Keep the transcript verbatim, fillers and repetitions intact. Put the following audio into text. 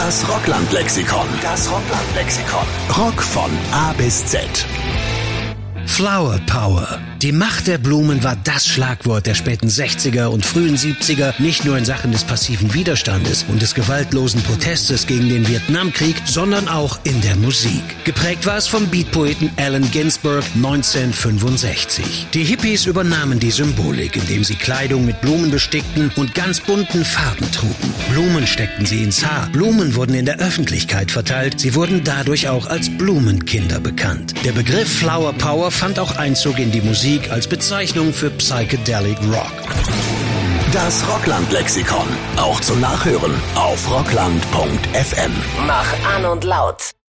Das Rockland-Lexikon. Das Rockland-Lexikon. Rock von A bis Z. Flower Power. Die Macht der Blumen war das Schlagwort der späten sechziger und frühen siebziger, nicht nur in Sachen des passiven Widerstandes und des gewaltlosen Protestes gegen den Vietnamkrieg, sondern auch in der Musik. Geprägt war es vom Beatpoeten Allen Ginsberg neunzehnhundertfünfundsechzig. Die Hippies übernahmen die Symbolik, indem sie Kleidung mit Blumen bestickten und ganz bunten Farben trugen. Blumen steckten sie ins Haar, Blumen wurden in der Öffentlichkeit verteilt, sie wurden dadurch auch als Blumenkinder bekannt. Der Begriff Flower Power fand auch Einzug in die Musik als Bezeichnung für Psychedelic Rock. Das Rockland-Lexikon. Auch zum Nachhören auf rockland punkt f m. Mach an und laut.